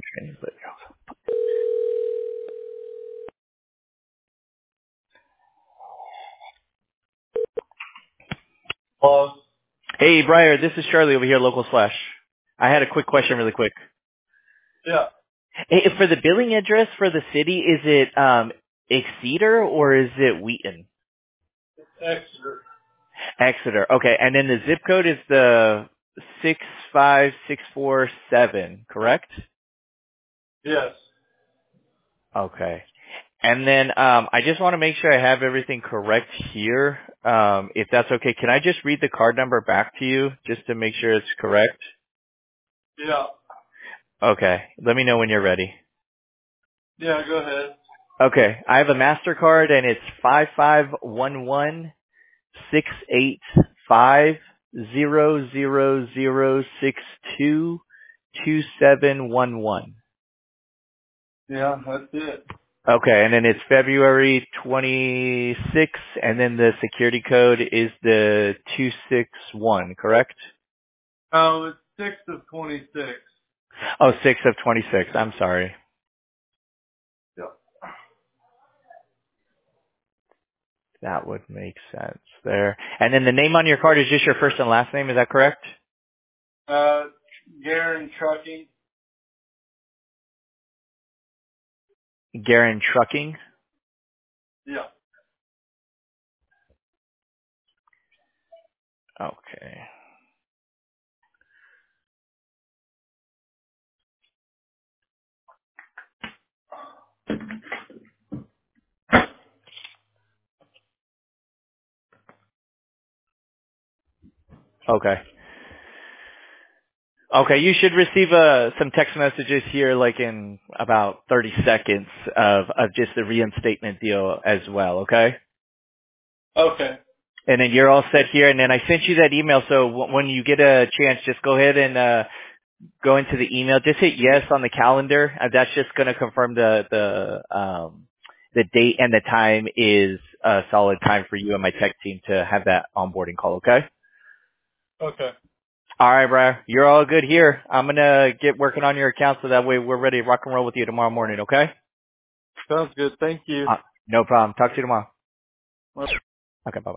training, but Hello? hey, Briar, this is Charlie over here, Local Slash. I had a quick question really quick. Yeah, Hey, for the billing address for the city, is it Exeter or is it Wheaton? Exeter. Exeter. Okay, and then the zip code is the 65647, correct? Yes. Okay. And then I just want to make sure I have everything correct here. If that's okay, can I just read the card number back to you just to make sure it's correct? Yeah. Okay. Let me know when you're ready. Yeah, go ahead. Okay. I have a MasterCard and it's 5511685000622711. Yeah, that's it. Okay, and then it's February 26th, and then the security code is the 261, correct? Oh, it's 6 of 26. Oh, 6 of 26. I'm sorry. Yeah. That would make sense there. And then the name on your card is just your first and last name, is that correct? Garen Trucking. Garin Trucking. Yeah. Okay. Okay. Okay, you should receive some text messages here like in about 30 seconds of just the reinstatement deal as well, okay? Okay. And then you're all set here, and then I sent you that email, so when you get a chance, just go ahead and go into the email. Just hit yes on the calendar. That's just going to confirm the date and the time is a solid time for you and my tech team to have that onboarding call, okay? Okay. All right, Brian. You're all good here. I'm going to get working on your account so that way we're ready to rock and roll with you tomorrow morning, okay? Sounds good. Thank you. No problem. Talk to you tomorrow. Well, Okay, bye.